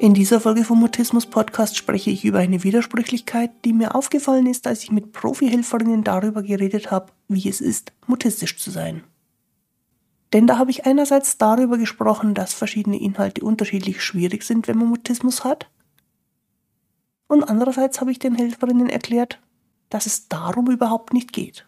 In dieser Folge vom Mutismus-Podcast spreche ich über eine Widersprüchlichkeit, die mir aufgefallen ist, als ich mit Profi-Helferinnen darüber geredet habe, wie es ist, mutistisch zu sein. Denn da habe ich einerseits darüber gesprochen, dass verschiedene Inhalte unterschiedlich schwierig sind, wenn man Mutismus hat. Und andererseits habe ich den Helferinnen erklärt, dass es darum überhaupt nicht geht.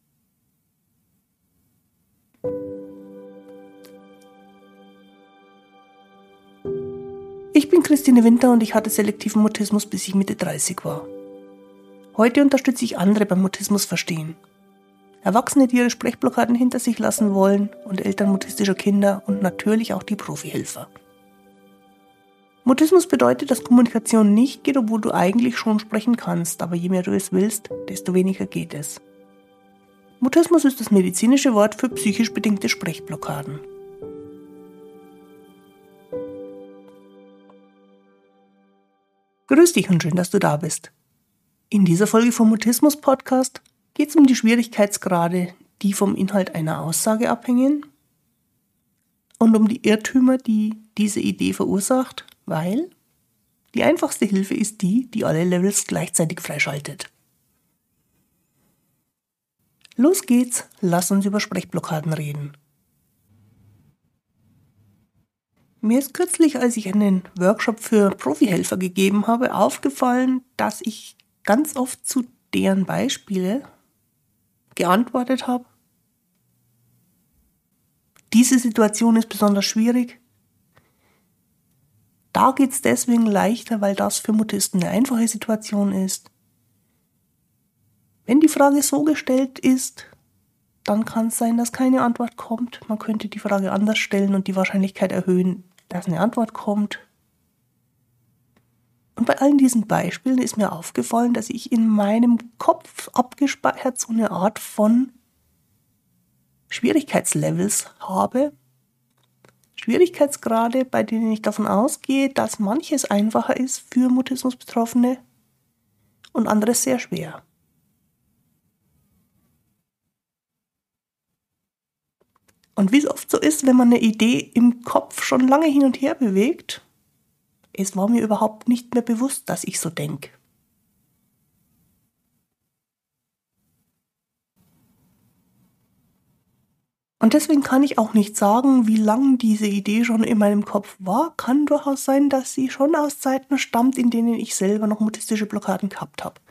Ich bin Christine Winter und ich hatte selektiven Mutismus, bis ich Mitte 30 war. Heute unterstütze ich andere beim Mutismus verstehen. Erwachsene, die ihre Sprechblockaden hinter sich lassen wollen und Eltern mutistischer Kinder und natürlich auch die Profihelfer. Mutismus bedeutet, dass Kommunikation nicht geht, obwohl du eigentlich schon sprechen kannst, aber je mehr du es willst, desto weniger geht es. Mutismus ist das medizinische Wort für psychisch bedingte Sprechblockaden. Grüß dich und schön, dass du da bist. In dieser Folge vom Mutismus-Podcast geht es um die Schwierigkeitsgrade, die vom Inhalt einer Aussage abhängen und um die Irrtümer, die diese Idee verursacht, weil die einfachste Hilfe ist die, die alle Levels gleichzeitig freischaltet. Los geht's, lass uns über Sprechblockaden reden. Mir ist kürzlich, als ich einen Workshop für Profihelfer gegeben habe, aufgefallen, dass ich ganz oft zu deren Beispiele geantwortet habe. Diese Situation ist besonders schwierig. Da geht es deswegen leichter, weil das für Mutisten eine einfache Situation ist. Wenn die Frage so gestellt ist, dann kann es sein, dass keine Antwort kommt. Man könnte die Frage anders stellen und die Wahrscheinlichkeit erhöhen, dass eine Antwort kommt. Und bei allen diesen Beispielen ist mir aufgefallen, dass ich in meinem Kopf abgespeichert so eine Art von Schwierigkeitslevels habe. Schwierigkeitsgrade, bei denen ich davon ausgehe, dass manches einfacher ist für Mutismus-Betroffene und anderes sehr schwer. Und wie es oft so ist, wenn man eine Idee im Kopf schon lange hin und her bewegt, es war mir überhaupt nicht mehr bewusst, dass ich so denke. Und deswegen kann ich auch nicht sagen, wie lange diese Idee schon in meinem Kopf war. Kann durchaus sein, dass sie schon aus Zeiten stammt, in denen ich selber noch mutistische Blockaden gehabt habe.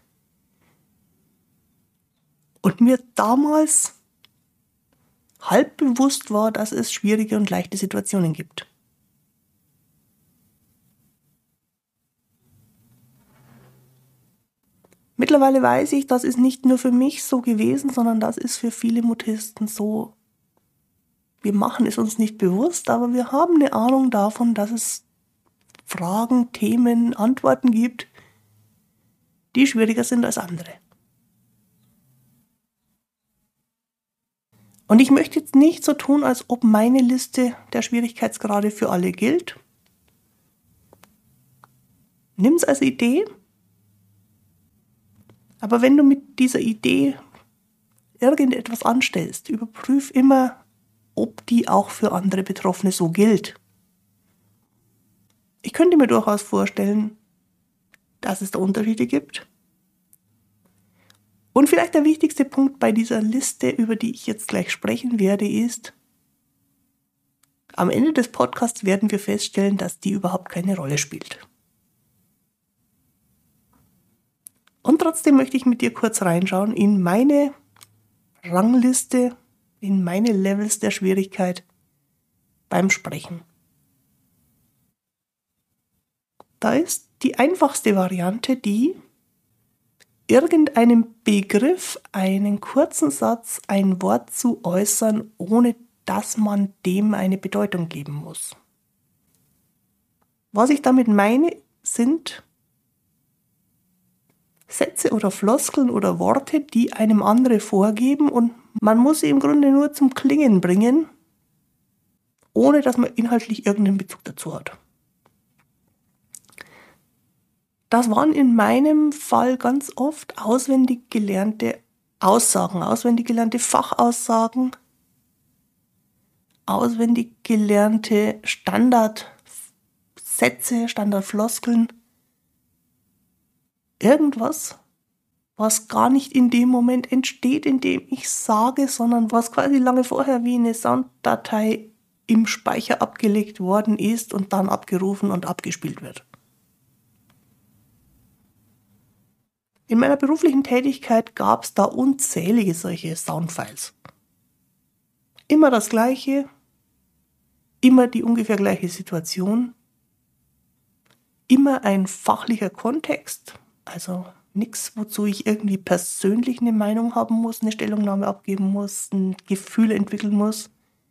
Und mir damals halb bewusst war, dass es schwierige und leichte Situationen gibt. Mittlerweile weiß ich, das ist nicht nur für mich so gewesen, sondern das ist für viele Mutisten so. Wir machen es uns nicht bewusst, aber wir haben eine Ahnung davon, dass es Fragen, Themen, Antworten gibt, die schwieriger sind als andere. Und ich möchte jetzt nicht so tun, als ob meine Liste der Schwierigkeitsgrade für alle gilt. Nimm es als Idee. Aber wenn du mit dieser Idee irgendetwas anstellst, überprüf immer, ob die auch für andere Betroffene so gilt. Ich könnte mir durchaus vorstellen, dass es da Unterschiede gibt. Und vielleicht der wichtigste Punkt bei dieser Liste, über die ich jetzt gleich sprechen werde, ist, am Ende des Podcasts werden wir feststellen, dass die überhaupt keine Rolle spielt. Und trotzdem möchte ich mit dir kurz reinschauen in meine Rangliste, in meine Levels der Schwierigkeit beim Sprechen. Da ist die einfachste Variante die, irgendeinem Begriff, einen kurzen Satz, ein Wort zu äußern, ohne dass man dem eine Bedeutung geben muss. Was ich damit meine, sind Sätze oder Floskeln oder Worte, die einem andere vorgeben und man muss sie im Grunde nur zum Klingen bringen, ohne dass man inhaltlich irgendeinen Bezug dazu hat. Das waren in meinem Fall ganz oft auswendig gelernte Aussagen, auswendig gelernte Fachaussagen, auswendig gelernte Standardsätze Standardsätze, Standardfloskeln, irgendwas, was gar nicht in dem Moment entsteht, in dem ich sage, sondern was quasi lange vorher wie eine Sounddatei im Speicher abgelegt worden ist und dann abgerufen und abgespielt wird. In meiner beruflichen Tätigkeit gab es da unzählige solche Soundfiles. Immer das Gleiche, immer die ungefähr gleiche Situation, immer ein fachlicher Kontext, also nichts, wozu ich irgendwie persönlich eine Meinung haben muss, eine Stellungnahme abgeben muss, ein Gefühl entwickeln muss.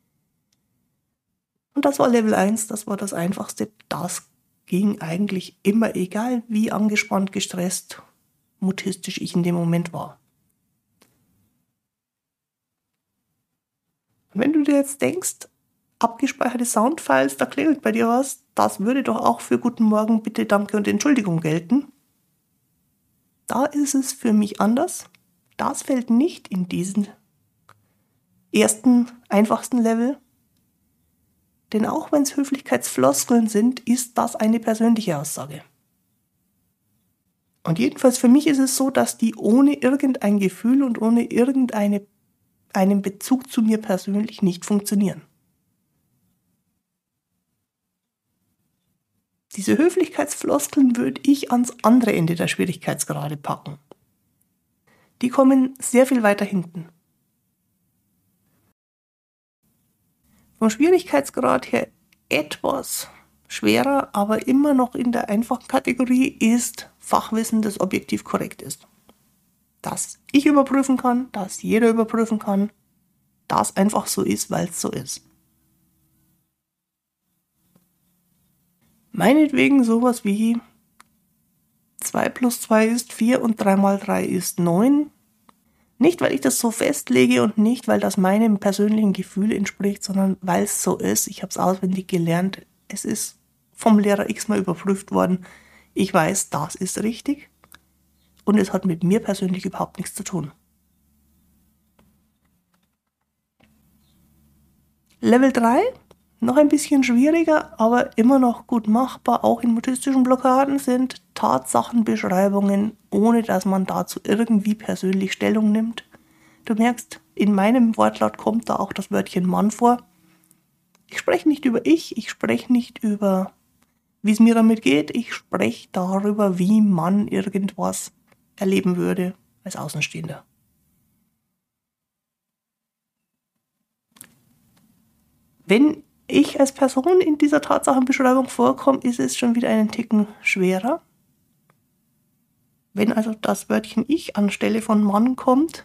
Und das war Level 1, das war das Einfachste. Das ging eigentlich immer, egal wie angespannt, gestresst, mutistisch ich in dem Moment war. Und wenn du dir jetzt denkst, abgespeicherte Soundfiles, da klingelt bei dir was, das würde doch auch für Guten Morgen, Bitte, Danke und Entschuldigung gelten. Da ist es für mich anders. Das fällt nicht in diesen ersten, einfachsten Level. Denn auch wenn es Höflichkeitsfloskeln sind, ist das eine persönliche Aussage. Und jedenfalls für mich ist es so, dass die ohne irgendein Gefühl und ohne einen Bezug zu mir persönlich nicht funktionieren. Diese Höflichkeitsfloskeln würde ich ans andere Ende der Schwierigkeitsgrade packen. Die kommen sehr viel weiter hinten. Vom Schwierigkeitsgrad her etwas schwerer, aber immer noch in der einfachen Kategorie ist Fachwissen, das objektiv korrekt ist. Das ich überprüfen kann, das jeder überprüfen kann, das einfach so ist, weil es so ist. Meinetwegen sowas wie 2 plus 2 ist 4 und 3 mal 3 ist 9. Nicht, weil ich das so festlege und nicht, weil das meinem persönlichen Gefühl entspricht, sondern weil es so ist. Ich habe es auswendig gelernt. Es ist vom Lehrer x-mal überprüft worden. Ich weiß, das ist richtig. Und es hat mit mir persönlich überhaupt nichts zu tun. Level 3, noch ein bisschen schwieriger, aber immer noch gut machbar, auch in mutistischen Blockaden, sind Tatsachenbeschreibungen, ohne dass man dazu irgendwie persönlich Stellung nimmt. Du merkst, in meinem Wortlaut kommt da auch das Wörtchen Mann vor. Ich spreche nicht über ich spreche nicht über, wie es mir damit geht, ich spreche darüber, wie man irgendwas erleben würde als Außenstehender. Wenn ich als Person in dieser Tatsachenbeschreibung vorkomme, ist es schon wieder einen Ticken schwerer. Wenn also das Wörtchen ich anstelle von Mann kommt,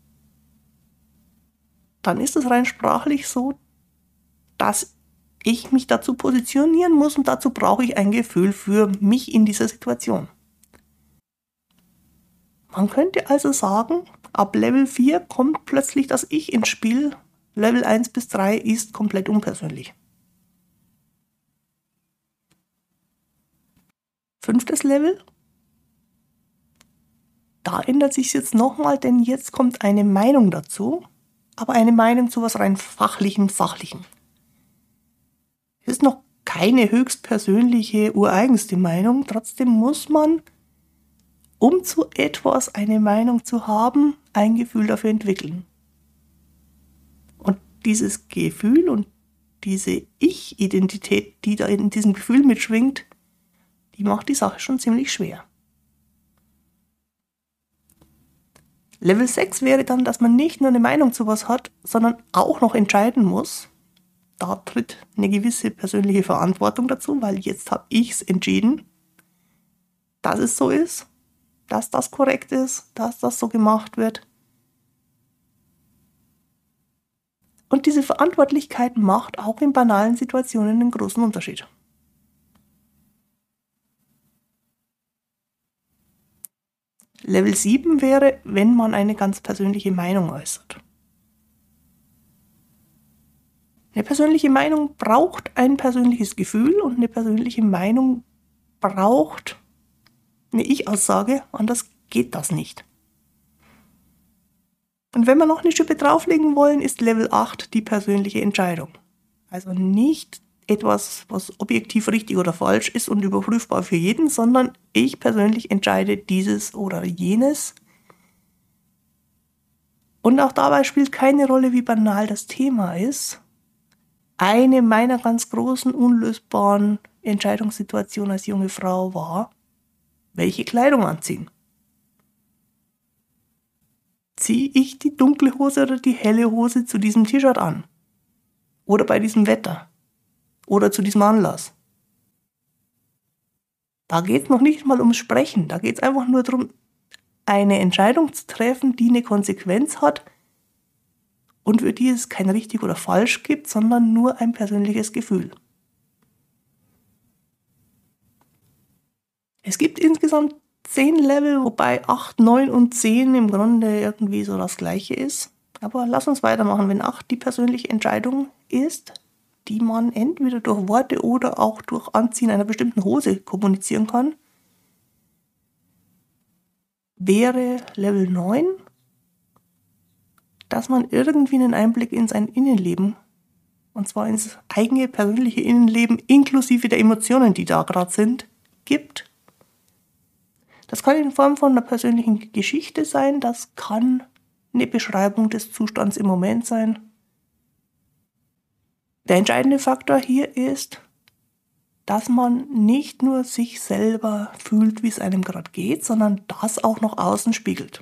dann ist es rein sprachlich so, dass ich mich dazu positionieren muss und dazu brauche ich ein Gefühl für mich in dieser Situation. Man könnte also sagen, ab Level 4 kommt plötzlich das Ich ins Spiel. Level 1 bis 3 ist komplett unpersönlich. 5. Level. Da ändert sich es jetzt nochmal, denn jetzt kommt eine Meinung dazu, aber eine Meinung zu was rein Fachlichem, Sachlichem. Es ist noch keine höchstpersönliche, ureigenste Meinung, trotzdem muss man, um zu etwas eine Meinung zu haben, ein Gefühl dafür entwickeln. Und dieses Gefühl und diese Ich-Identität, die da in diesem Gefühl mitschwingt, die macht die Sache schon ziemlich schwer. Level 6 wäre dann, dass man nicht nur eine Meinung zu was hat, sondern auch noch entscheiden muss. Da tritt eine gewisse persönliche Verantwortung dazu, weil jetzt habe ich es entschieden, dass es so ist, dass das korrekt ist, dass das so gemacht wird. Und diese Verantwortlichkeit macht auch in banalen Situationen einen großen Unterschied. Level 7 wäre, wenn man eine ganz persönliche Meinung äußert. Eine persönliche Meinung braucht ein persönliches Gefühl und eine persönliche Meinung braucht eine Ich-Aussage, anders geht das nicht. Und wenn wir noch eine Schippe drauflegen wollen, ist Level 8 die persönliche Entscheidung. Also nicht etwas, was objektiv richtig oder falsch ist und überprüfbar für jeden, sondern ich persönlich entscheide dieses oder jenes. Und auch dabei spielt keine Rolle, wie banal das Thema ist. Eine meiner ganz großen, unlösbaren Entscheidungssituationen als junge Frau war, welche Kleidung anziehen. Ziehe ich die dunkle Hose oder die helle Hose zu diesem T-Shirt an? Oder bei diesem Wetter? Oder zu diesem Anlass? Da geht es noch nicht mal ums Sprechen. Da geht es einfach nur darum, eine Entscheidung zu treffen, die eine Konsequenz hat und für die es kein richtig oder falsch gibt, sondern nur ein persönliches Gefühl. Es gibt insgesamt 10 Level, wobei 8, 9 und 10 im Grunde irgendwie so das Gleiche ist. Aber lass uns weitermachen. Wenn 8 die persönliche Entscheidung ist, die man entweder durch Worte oder auch durch Anziehen einer bestimmten Hose kommunizieren kann, wäre Level 9, dass man irgendwie einen Einblick in sein Innenleben, und zwar ins eigene persönliche Innenleben inklusive der Emotionen, die da gerade sind, gibt. Das kann in Form von einer persönlichen Geschichte sein, das kann eine Beschreibung des Zustands im Moment sein. Der entscheidende Faktor hier ist, dass man nicht nur sich selber fühlt, wie es einem gerade geht, sondern das auch nach außen spiegelt.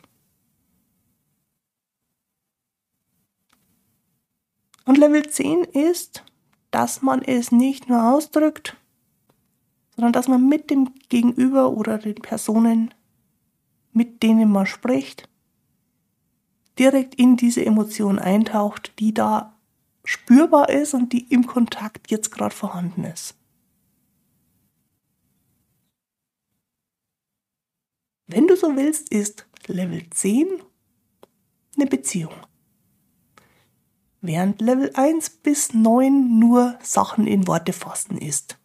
Und Level 10 ist, dass man es nicht nur ausdrückt, sondern dass man mit dem Gegenüber oder den Personen, mit denen man spricht, direkt in diese Emotion eintaucht, die da spürbar ist und die im Kontakt jetzt gerade vorhanden ist. Wenn du so willst, ist Level 10 eine Beziehung. Während Level 1 bis 9 nur Sachen in Worte fassen ist.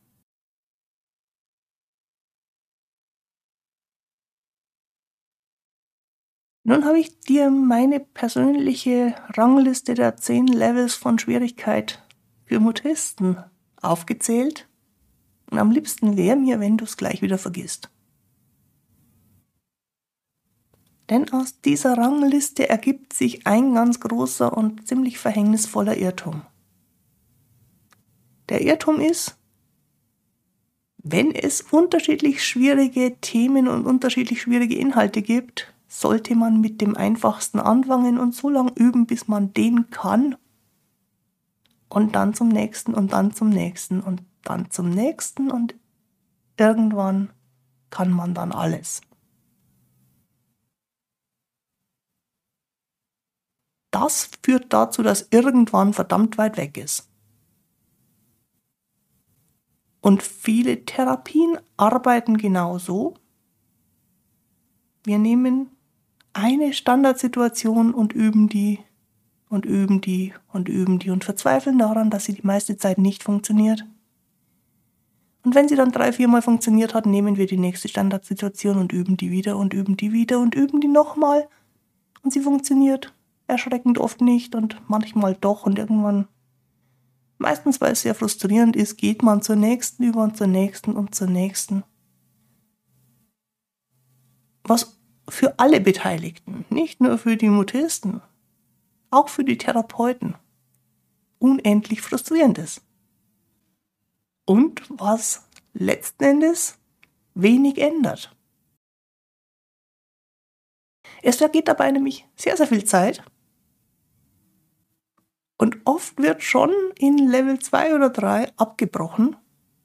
Nun habe ich dir meine persönliche Rangliste der 10 Levels von Schwierigkeit für Mutisten aufgezählt. Und am liebsten wäre mir, wenn du es gleich wieder vergisst. Denn aus dieser Rangliste ergibt sich ein ganz großer und ziemlich verhängnisvoller Irrtum. Der Irrtum ist, wenn es unterschiedlich schwierige Themen und unterschiedlich schwierige Inhalte gibt, sollte man mit dem einfachsten anfangen und so lange üben, bis man den kann. Und dann zum nächsten und dann zum nächsten und dann zum nächsten und irgendwann kann man dann alles. Das führt dazu, dass irgendwann verdammt weit weg ist. Und viele Therapien arbeiten genauso. Wir nehmen eine Standardsituation und üben die und üben die und üben die und verzweifeln daran, dass sie die meiste Zeit nicht funktioniert. Und wenn sie dann 3-4 Mal funktioniert hat, nehmen wir die nächste Standardsituation und üben die wieder und üben die wieder und üben die nochmal. Und sie funktioniert erschreckend oft nicht und manchmal doch und irgendwann, meistens weil es sehr frustrierend ist, geht man zur nächsten über und zur nächsten und zur nächsten. Was für alle Beteiligten, nicht nur für die Mutisten, auch für die Therapeuten, unendlich frustrierend ist. Und was letzten Endes wenig ändert. Es vergeht dabei nämlich sehr, sehr viel Zeit. Und oft wird schon in Level 2 oder 3 abgebrochen.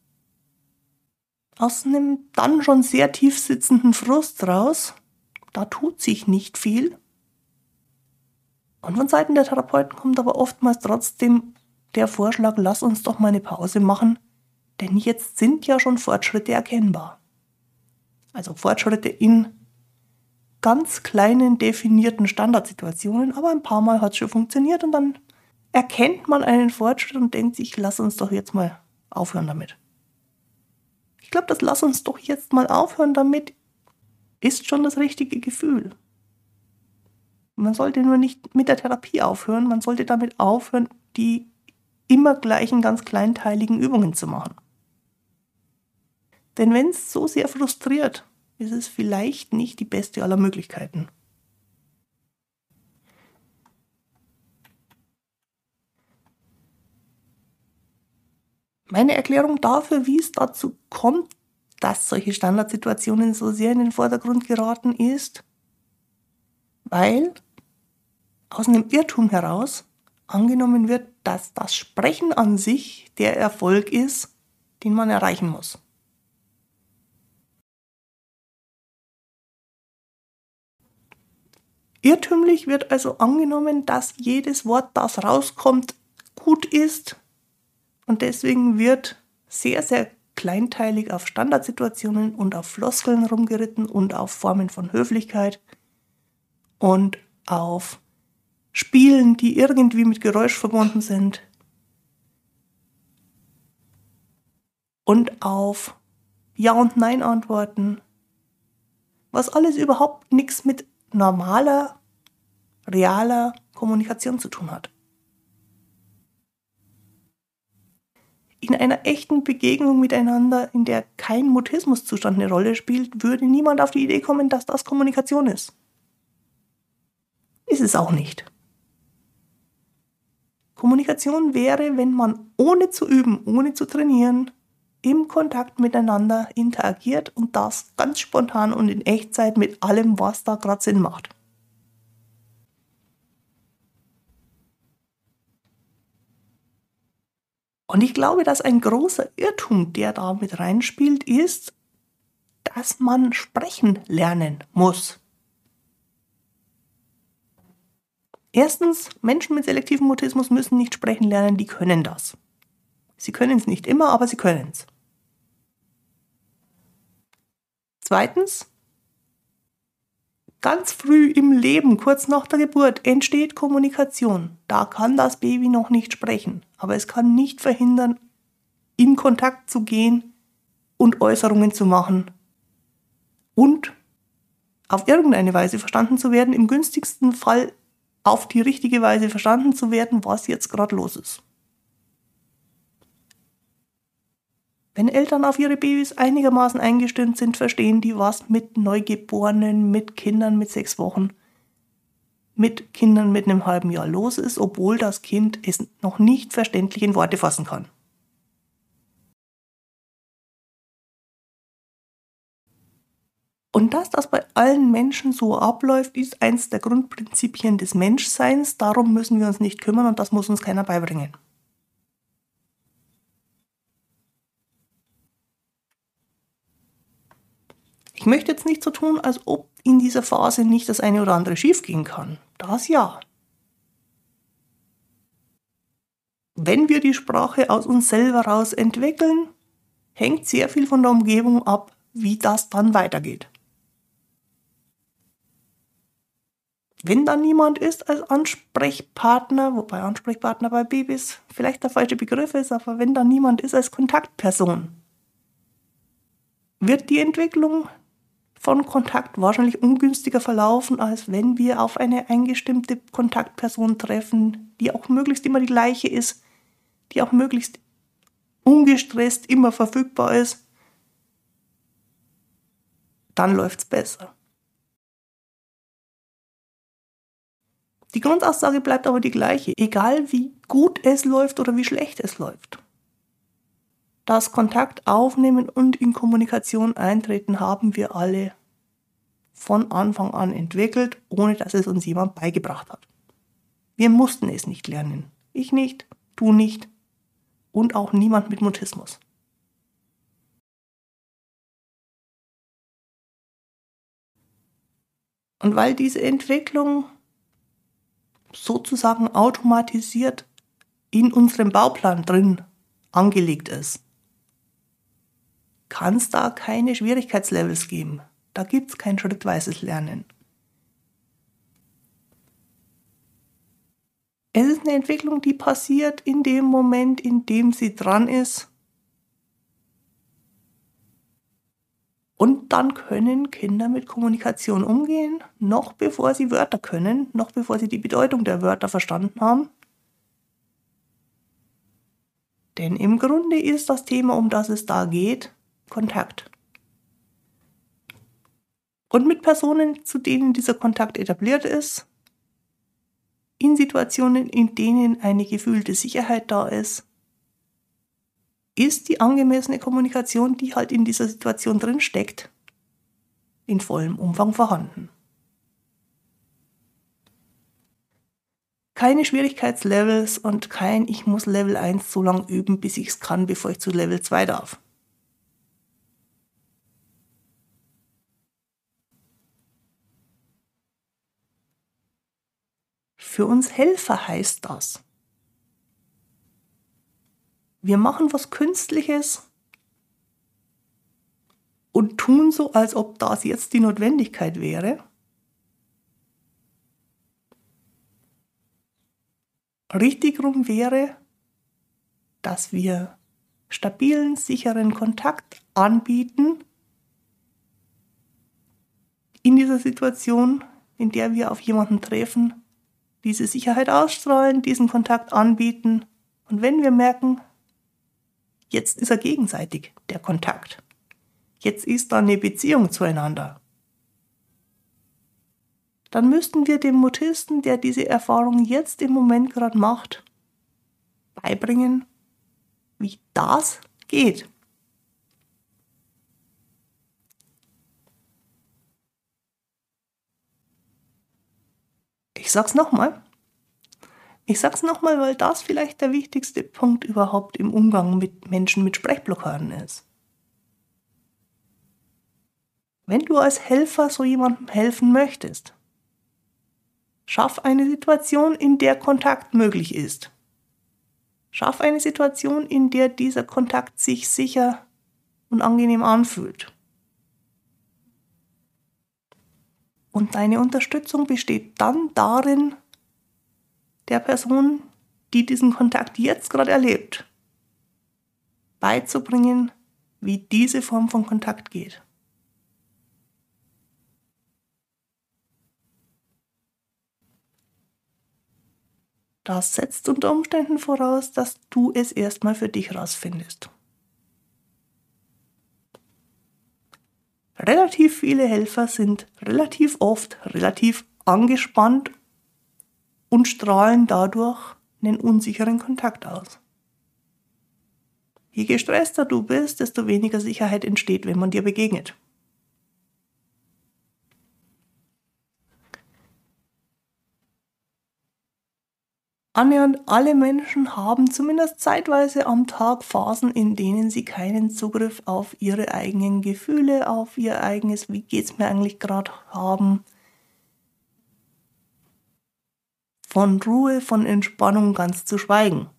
Aus einem dann schon sehr tief sitzenden Frust raus. Da tut sich nicht viel. Und von Seiten der Therapeuten kommt aber oftmals trotzdem der Vorschlag, lass uns doch mal eine Pause machen, denn jetzt sind ja schon Fortschritte erkennbar. Also Fortschritte in ganz kleinen definierten Standardsituationen, aber ein paar Mal hat es schon funktioniert und dann erkennt man einen Fortschritt und denkt sich, lass uns doch jetzt mal aufhören damit. Ich glaube, das lass uns doch jetzt mal aufhören damit ist schon das richtige Gefühl. Man sollte nur nicht mit der Therapie aufhören, man sollte damit aufhören, die immer gleichen ganz kleinteiligen Übungen zu machen. Denn wenn es so sehr frustriert, ist es vielleicht nicht die beste aller Möglichkeiten. Meine Erklärung dafür, wie es dazu kommt, dass solche Standardsituationen so sehr in den Vordergrund geraten, ist, weil aus einem Irrtum heraus angenommen wird, dass das Sprechen an sich der Erfolg ist, den man erreichen muss. Irrtümlich wird also angenommen, dass jedes Wort, das rauskommt, gut ist und deswegen wird sehr, sehr kleinteilig auf Standardsituationen und auf Floskeln rumgeritten und auf Formen von Höflichkeit und auf Spielen, die irgendwie mit Geräusch verbunden sind und auf Ja- und Nein-Antworten, was alles überhaupt nichts mit normaler, realer Kommunikation zu tun hat. In einer echten Begegnung miteinander, in der kein Mutismuszustand eine Rolle spielt, würde niemand auf die Idee kommen, dass das Kommunikation ist. Ist es auch nicht. Kommunikation wäre, wenn man ohne zu üben, ohne zu trainieren, im Kontakt miteinander interagiert und das ganz spontan und in Echtzeit mit allem, was da gerade Sinn macht. Und ich glaube, dass ein großer Irrtum, der da mit reinspielt, ist, dass man sprechen lernen muss. Erstens, Menschen mit selektivem Mutismus müssen nicht sprechen lernen, die können das. Sie können es nicht immer, aber sie können es. Zweitens, ganz früh im Leben, kurz nach der Geburt, entsteht Kommunikation. Da kann das Baby noch nicht sprechen, aber es kann nicht verhindern, in Kontakt zu gehen und Äußerungen zu machen und auf irgendeine Weise verstanden zu werden, im günstigsten Fall auf die richtige Weise verstanden zu werden, was jetzt gerade los ist. Wenn Eltern auf ihre Babys einigermaßen eingestimmt sind, verstehen die, was mit Neugeborenen, mit Kindern mit 6 Wochen, mit Kindern mit einem halben Jahr los ist, obwohl das Kind es noch nicht verständlich in Worte fassen kann. Und dass das bei allen Menschen so abläuft, ist eins der Grundprinzipien des Menschseins. Darum müssen wir uns nicht kümmern und das muss uns keiner beibringen. Ich möchte jetzt nicht so tun, als ob in dieser Phase nicht das eine oder andere schiefgehen kann. Das ja. Wenn wir die Sprache aus uns selber raus entwickeln, hängt sehr viel von der Umgebung ab, wie das dann weitergeht. Wenn da niemand ist als Ansprechpartner, wobei Ansprechpartner bei Babys vielleicht der falsche Begriff ist, aber wenn da niemand ist als Kontaktperson, wird die Entwicklung von Kontakt wahrscheinlich ungünstiger verlaufen, als wenn wir auf eine eingestimmte Kontaktperson treffen, die auch möglichst immer die gleiche ist, die auch möglichst ungestresst immer verfügbar ist. Dann läuft's besser. Die Grundaussage bleibt aber die gleiche, egal wie gut es läuft oder wie schlecht es läuft. Das Kontakt aufnehmen und in Kommunikation eintreten haben wir alle von Anfang an entwickelt, ohne dass es uns jemand beigebracht hat. Wir mussten es nicht lernen. Ich nicht, du nicht und auch niemand mit Mutismus. Und weil diese Entwicklung sozusagen automatisiert in unserem Bauplan drin angelegt ist, kann es da keine Schwierigkeitslevels geben. Da gibt es kein schrittweises Lernen. Es ist eine Entwicklung, die passiert in dem Moment, in dem sie dran ist. Und dann können Kinder mit Kommunikation umgehen, noch bevor sie Wörter können, noch bevor sie die Bedeutung der Wörter verstanden haben. Denn im Grunde ist das Thema, um das es da geht, Kontakt. Und mit Personen, zu denen dieser Kontakt etabliert ist, in Situationen, in denen eine gefühlte Sicherheit da ist die angemessene Kommunikation, die halt in dieser Situation drin steckt, in vollem Umfang vorhanden. Keine Schwierigkeitslevels und kein ich muss Level 1 so lange üben, bis ich es kann, bevor ich zu Level 2 darf. Für uns Helfer heißt das, wir machen was Künstliches und tun so, als ob das jetzt die Notwendigkeit wäre. Richtig rum wäre, dass wir stabilen, sicheren Kontakt anbieten in dieser Situation, in der wir auf jemanden treffen, diese Sicherheit ausstrahlen, diesen Kontakt anbieten und wenn wir merken, jetzt ist er gegenseitig, der Kontakt. Jetzt ist da eine Beziehung zueinander. Dann müssten wir dem Mutisten, der diese Erfahrung jetzt im Moment gerade macht, beibringen, wie das geht. Ich sag's nochmal, weil das vielleicht der wichtigste Punkt überhaupt im Umgang mit Menschen mit Sprechblockaden ist. Wenn du als Helfer so jemandem helfen möchtest, schaff eine Situation, in der Kontakt möglich ist. Schaff eine Situation, in der dieser Kontakt sich sicher und angenehm anfühlt. Und deine Unterstützung besteht dann darin, der Person, die diesen Kontakt jetzt gerade erlebt, beizubringen, wie diese Form von Kontakt geht. Das setzt unter Umständen voraus, dass du es erstmal für dich rausfindest. Relativ viele Helfer sind relativ oft relativ angespannt und strahlen dadurch einen unsicheren Kontakt aus. Je gestresster du bist, desto weniger Sicherheit entsteht, wenn man dir begegnet. Annähernd alle Menschen haben zumindest zeitweise am Tag Phasen, in denen sie keinen Zugriff auf ihre eigenen Gefühle, auf ihr eigenes, wie geht's mir eigentlich gerade haben. Von Ruhe, von Entspannung ganz zu schweigen.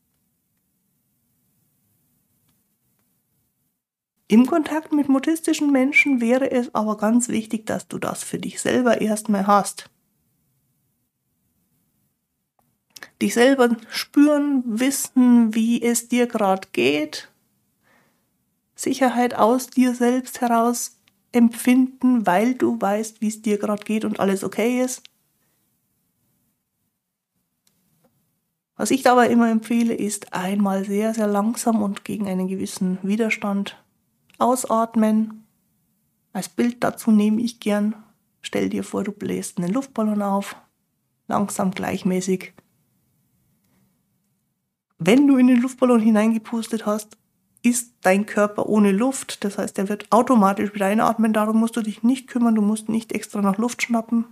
Im Kontakt mit mutistischen Menschen wäre es aber ganz wichtig, dass du das für dich selber erstmal hast. Dich selber spüren, wissen, wie es dir gerade geht, Sicherheit aus dir selbst heraus empfinden, weil du weißt, wie es dir gerade geht und alles okay ist. Was ich dabei immer empfehle, ist einmal sehr, sehr langsam und gegen einen gewissen Widerstand ausatmen. Als Bild dazu nehme ich gern, stell dir vor, du bläst einen Luftballon auf, langsam, gleichmäßig. Wenn du in den Luftballon hineingepustet hast, ist dein Körper ohne Luft. Das heißt, er wird automatisch wieder einatmen. Darum musst du dich nicht kümmern. Du musst nicht extra nach Luft schnappen.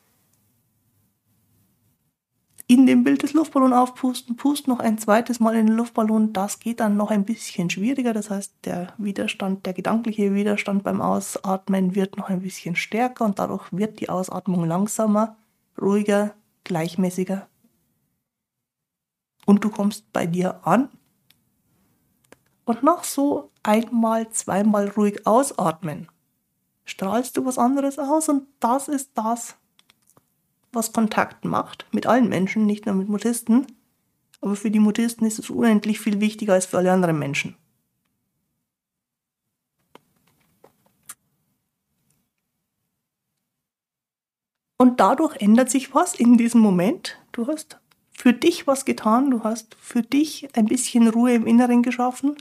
In dem Bild des Luftballons aufpusten, pust noch ein zweites Mal in den Luftballon. Das geht dann noch ein bisschen schwieriger. Das heißt, der Widerstand, der gedankliche Widerstand beim Ausatmen wird noch ein bisschen stärker und dadurch wird die Ausatmung langsamer, ruhiger, gleichmäßiger. Und du kommst bei dir an und nach so einmal, zweimal ruhig ausatmen, strahlst du was anderes aus und das ist das, was Kontakt macht, mit allen Menschen, nicht nur mit Mutisten, aber für die Mutisten ist es unendlich viel wichtiger als für alle anderen Menschen. Und dadurch ändert sich was in diesem Moment. Du hast für dich was getan, du hast für dich ein bisschen Ruhe im Inneren geschaffen.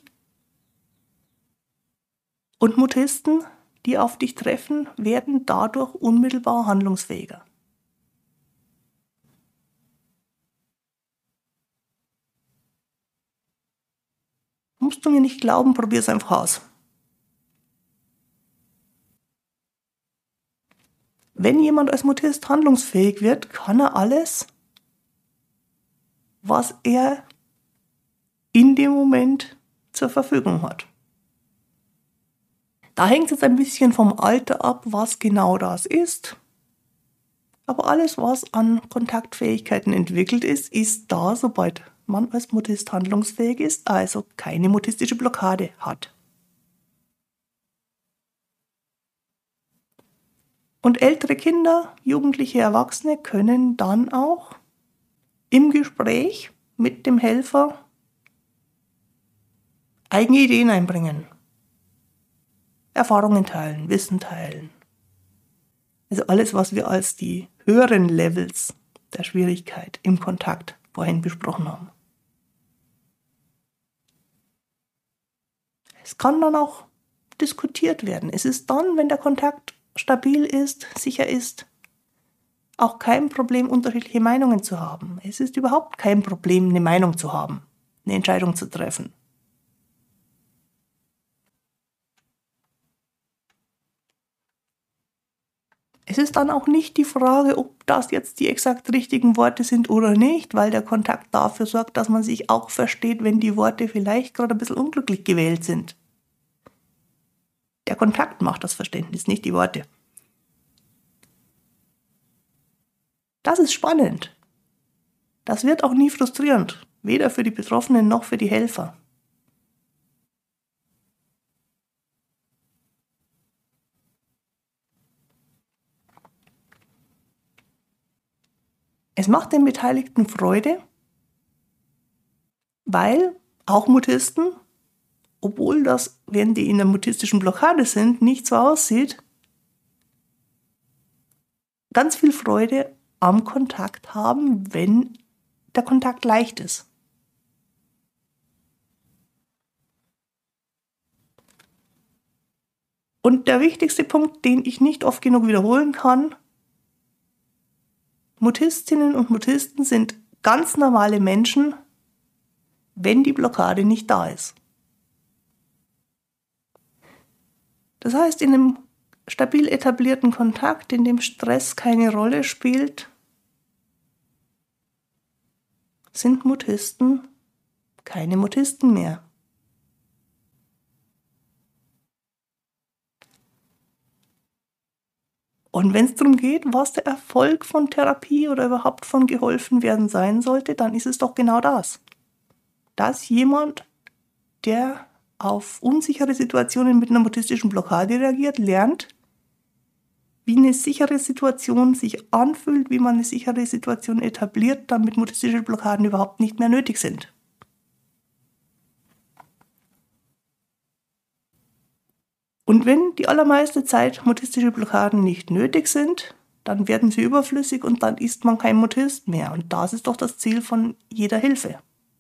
Und Mutisten, die auf dich treffen, werden dadurch unmittelbar handlungsfähiger. Musst du mir nicht glauben, probier es einfach aus. Wenn jemand als Mutist handlungsfähig wird, kann er alles, was er in dem Moment zur Verfügung hat. Da hängt es jetzt ein bisschen vom Alter ab, was genau das ist. Aber alles, was an Kontaktfähigkeiten entwickelt ist, ist da, sobald man als Mutist handlungsfähig ist, also keine mutistische Blockade hat. Und ältere Kinder, Jugendliche, Erwachsene können dann auch im Gespräch mit dem Helfer eigene Ideen einbringen, Erfahrungen teilen, Wissen teilen. Also alles, was wir als die höheren Levels der Schwierigkeit im Kontakt vorhin besprochen haben. Es kann dann auch diskutiert werden. Es ist dann, wenn der Kontakt stabil ist, sicher ist, auch kein Problem, unterschiedliche Meinungen zu haben. Es ist überhaupt kein Problem, eine Meinung zu haben, eine Entscheidung zu treffen. Es ist dann auch nicht die Frage, ob das jetzt die exakt richtigen Worte sind oder nicht, weil der Kontakt dafür sorgt, dass man sich auch versteht, wenn die Worte vielleicht gerade ein bisschen unglücklich gewählt sind. Der Kontakt macht das Verständnis, nicht die Worte. Das ist spannend. Das wird auch nie frustrierend, weder für die Betroffenen noch für die Helfer. Es macht den Beteiligten Freude, weil auch Mutisten, obwohl das, wenn die in der mutistischen Blockade sind, nicht so aussieht, ganz viel Freude am Kontakt haben, wenn der Kontakt leicht ist. Und der wichtigste Punkt, den ich nicht oft genug wiederholen kann: Mutistinnen und Mutisten sind ganz normale Menschen, wenn die Blockade nicht da ist. Das heißt, in einem stabil etablierten Kontakt, in dem Stress keine Rolle spielt, sind Mutisten keine Mutisten mehr. Und wenn es darum geht, was der Erfolg von Therapie oder überhaupt von geholfen werden sein sollte, dann ist es doch genau das. Dass jemand, der auf unsichere Situationen mit einer mutistischen Blockade reagiert, lernt, wie eine sichere Situation sich anfühlt, wie man eine sichere Situation etabliert, damit mutistische Blockaden überhaupt nicht mehr nötig sind. Und wenn die allermeiste Zeit mutistische Blockaden nicht nötig sind, dann werden sie überflüssig und dann ist man kein Mutist mehr. Und das ist doch das Ziel von jeder Hilfe.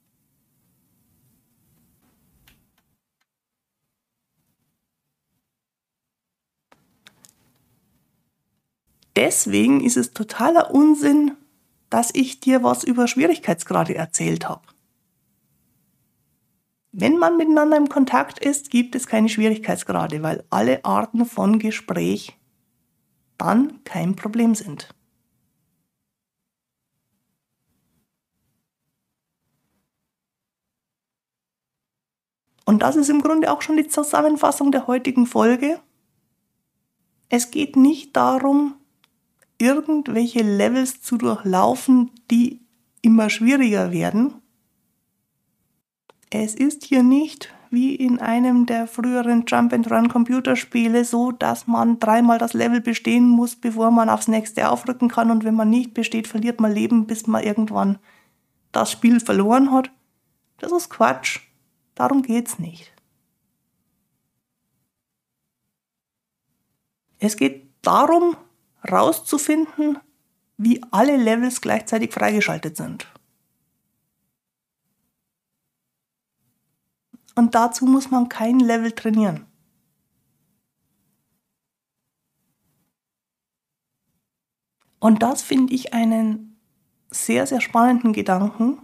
Deswegen ist es totaler Unsinn, dass ich dir was über Schwierigkeitsgrade erzählt habe. Wenn man miteinander im Kontakt ist, gibt es keine Schwierigkeitsgrade, weil alle Arten von Gespräch dann kein Problem sind. Und das ist im Grunde auch schon die Zusammenfassung der heutigen Folge. Es geht nicht darum, irgendwelche Levels zu durchlaufen, die immer schwieriger werden. Es ist hier nicht wie in einem der früheren Jump-and-Run-Computerspiele so, dass man 3-mal das Level bestehen muss, bevor man aufs nächste aufrücken kann, und wenn man nicht besteht, verliert man Leben, bis man irgendwann das Spiel verloren hat. Das ist Quatsch. Darum geht's nicht. Es geht darum, rauszufinden, wie alle Levels gleichzeitig freigeschaltet sind. Und dazu muss man kein Level trainieren. Und das finde ich einen sehr, sehr spannenden Gedanken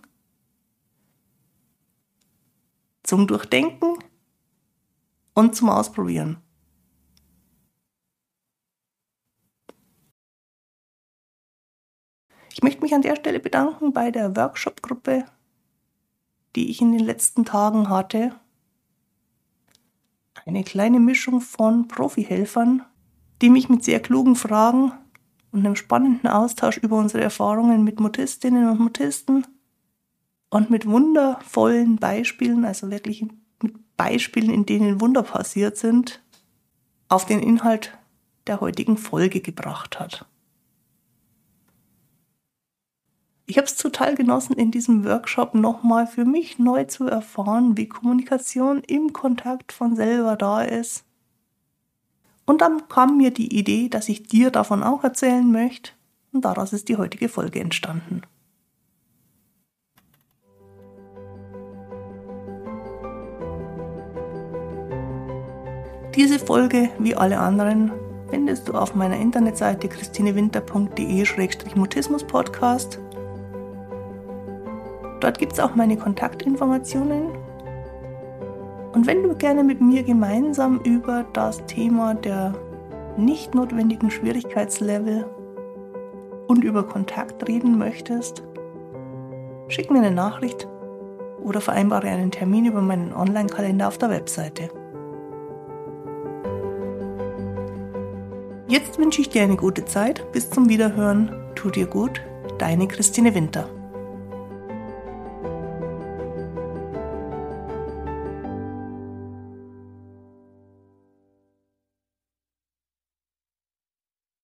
zum Durchdenken und zum Ausprobieren. Ich möchte mich an der Stelle bedanken bei der Workshop-Gruppe, die ich in den letzten Tagen hatte. Eine kleine Mischung von Profi-Helfern, die mich mit sehr klugen Fragen und einem spannenden Austausch über unsere Erfahrungen mit Mutistinnen und Mutisten und mit wundervollen Beispielen, also wirklich mit Beispielen, in denen Wunder passiert sind, auf den Inhalt der heutigen Folge gebracht hat. Ich habe es total genossen, in diesem Workshop nochmal für mich neu zu erfahren, wie Kommunikation im Kontakt von selber da ist. Und dann kam mir die Idee, dass ich dir davon auch erzählen möchte, und daraus ist die heutige Folge entstanden. Diese Folge, wie alle anderen, findest du auf meiner Internetseite christinewinter.de/mutismus-podcast. Dort gibt es auch meine Kontaktinformationen. Und wenn du gerne mit mir gemeinsam über das Thema der nicht notwendigen Schwierigkeitslevel und über Kontakt reden möchtest, schick mir eine Nachricht oder vereinbare einen Termin über meinen Online-Kalender auf der Webseite. Jetzt wünsche ich dir eine gute Zeit. Bis zum Wiederhören. Tu dir gut. Deine Christine Winter.